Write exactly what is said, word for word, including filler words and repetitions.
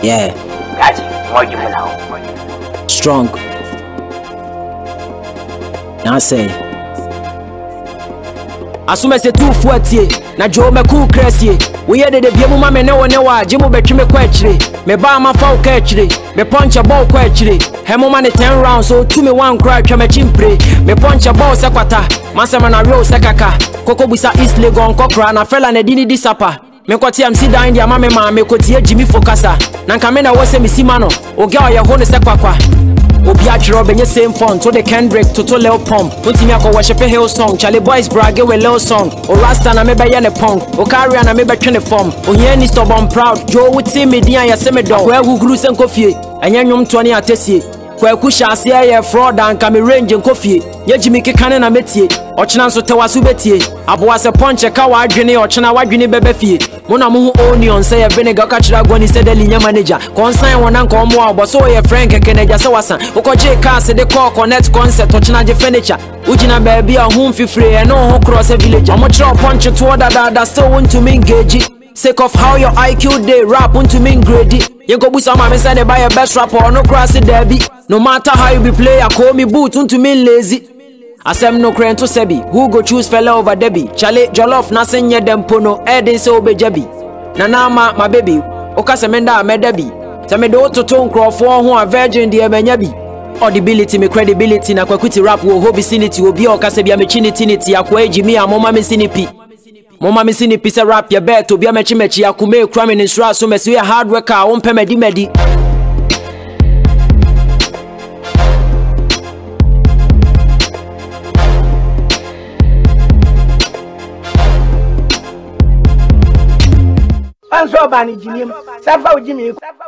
Yeah. Gaji, what you now? Strong. Now say. Assume say two forty. Na Joe me cool crazy. We had the biemu ma me ne wo ne wa jimu betwe me kwachire. Me ba ma fa kwachire. Me punch a ball kwachire. Hemo ma ne ten rounds so two me one cry twa me chimpre. Me punch a ball sekwata. Masema na real sekaka. Koko busa East Legon kokra na fella na dini disapa. Me kwati am si dan dia ma me ma me kwati Jimmy Focasa. Na nka me na wo se me si ma no. Oga oye ho ne sekwakwa. Obi achiro benye same font to the Kendrick to to Lil Pump. Untimi akọ worship hill song. Charlie Boys brag we Lil song. O Rasta na me be ye ne pong. O carry na me be twe ne form. O ye ni stubborn proud. Joe wuti me dia ya se me do. Kwa guguru se nkofie. Anya nwom to ne atesie. Kwa kusha ase ye fraud and ka me range nkofie. Ye Jimmy kekane na metie. Ochina nso te wasu betie. Aboa se ponche ka wa adwene ochina wadwene bebe fie. Mona mu onion say ye vinegar ka chira gwani se deli nya manager. Consign wona nka omo abo so ye friend kekeneja se wasan. Ukoje car se de call connect concept ochina je furniture. Ujina baby a home fifre e no ho cross a village. Omo chira punch to order that still want to me engage. Sake of how your I Q dey rap want to me grade. You go busa ma me say they buy your best rapper no cross it derby. No matter how you be player call me boot want to me lazy. Asem no crane to sebi. Who go choose fella over Debbie? Chale jollof na senye dempono. Edin se obe jabi. Nana ma my baby. Oka semenda me Debbie. Se me do to ton crofo ho a virgin de menyabi. Audibility me credibility na kwakuti rap wo ho vicinity obi oka se bia me chinitinity akwa ejimi a moma me sinipi. Moma me sinipi se rap ya bet obi a mechi mechi akume kra me nsura so me se hard worker a won pe medi medi. Answer bani Jimmy. Safa Jimmy.